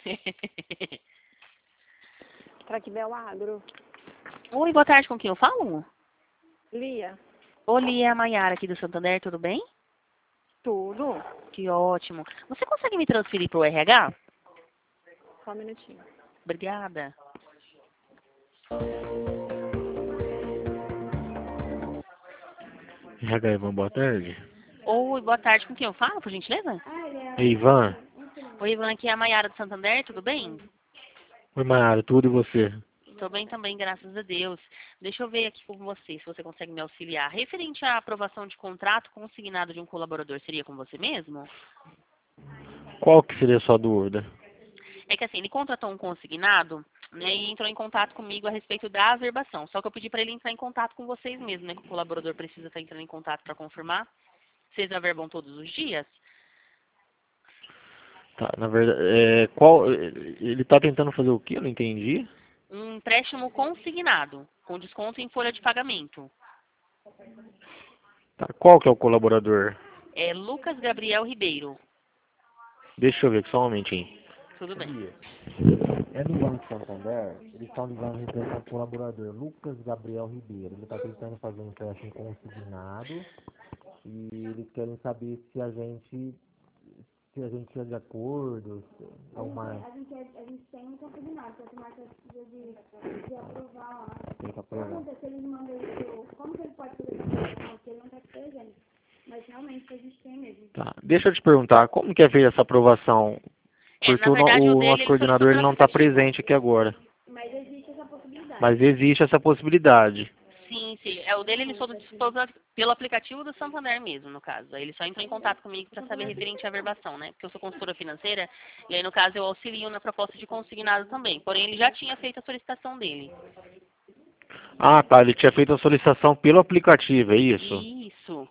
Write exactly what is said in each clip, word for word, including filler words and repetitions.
Traquibel Agro. Oi, boa tarde, com quem eu falo? Lia. Ô, Lia, é a Maiara aqui do Santander, tudo bem? Tudo? Que ótimo. Você consegue me transferir para o R H? Só um minutinho. Obrigada. R H, Ivan, boa tarde. Oi, boa tarde, com quem eu falo, por gentileza? Ei, Ivan. Oi, Ivan, aqui é a Maiara do Santander, tudo bem? Oi, Mayara, tudo e você? Estou bem também, graças a Deus. Deixa eu ver aqui com você, se você consegue me auxiliar. Referente à aprovação de contrato consignado de um colaborador, seria com você mesmo? Qual que seria a sua dúvida? É que assim, ele contratou um consignado, né, e entrou em contato comigo a respeito da averbação. Só que eu pedi para ele entrar em contato com vocês mesmo, né, que o colaborador precisa estar entrando em contato para confirmar. Vocês averbam todos os dias? Tá, na verdade, é, qual, ele tá tentando fazer o quê? Eu não entendi. Um empréstimo consignado, com desconto em folha de pagamento. Tá, qual que é o colaborador? É Lucas Gabriel Ribeiro. Deixa eu ver, só um momentinho. Tudo bem. É do Banco Santander, eles estão ligando a referência ao colaborador Lucas Gabriel Ribeiro. Ele está tentando fazer um empréstimo consignado e eles querem saber se a gente se a gente é de acordo, se é uma... A gente, a gente tem um consignado, só que o Marcos precisa de, de aprovar lá. Tem que aprovar. Pergunta se eles mandam isso, como que ele pode fazer essa aprovação, se ele não está presente. Mas realmente a gente tem mesmo. Tá, deixa eu te perguntar, como que é feita essa aprovação? É, Porque na o, no- verdade, o o dele, nosso ele coordenador solicitou ele pelo não está aplicativo. presente aqui agora. Mas existe essa possibilidade. Mas existe essa possibilidade. Sim, sim. É, o dele ele solicitou pelo aplicativo do Santander mesmo, no caso. Aí ele só entrou em contato comigo para saber referente à averbação, né? Porque eu sou consultora financeira e aí, no caso, eu auxilio na proposta de consignado também. Porém, ele já tinha feito a solicitação dele. Ah, tá, ele tinha feito a solicitação pelo aplicativo, é isso? Isso.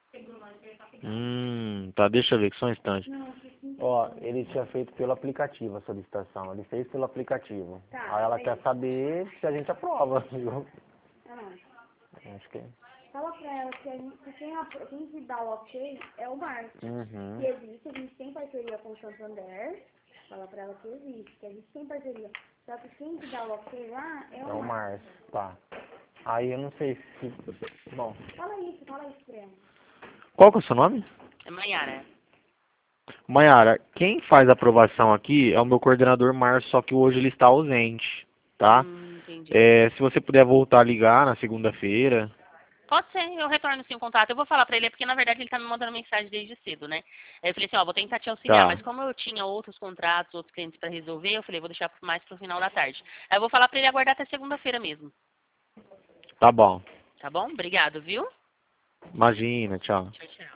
Hum, tá, deixa eu ver, só um instante. Ó, ele tinha feito pelo aplicativo a solicitação, ele fez pelo aplicativo. Tá, Aí ela aí- quer saber se a gente aprova, viu? Ah, Acho que... fala pra ela que, a gente, que quem, apro- quem que dá o ok é o Marcos. Uhum. Que existe, a gente tem parceria com o Santander. Fala pra ela que existe, que a gente tem parceria. Só que quem que dá o ok lá é É o o Marcos. Márcio, tá. Aí eu não sei se... Bom, Fala isso, fala isso pra ela. qual que é o seu nome? É Maiara. Maiara, quem faz a aprovação aqui é o meu coordenador Márcio, só que hoje ele está ausente, tá? Hum, entendi. É, se você puder voltar a ligar na segunda-feira. Pode ser, eu retorno sim o contato. Eu vou falar pra ele, é porque na verdade ele tá me mandando mensagem desde cedo, né? Aí eu falei assim, ó, vou tentar te auxiliar, Tá. mas como eu tinha outros contratos, outros clientes pra resolver, eu falei, vou deixar mais pro final da tarde. Aí eu vou falar pra ele aguardar até segunda-feira mesmo. Tá bom. Tá bom? Obrigado, viu? Imagina, tchau. Tchau, tchau.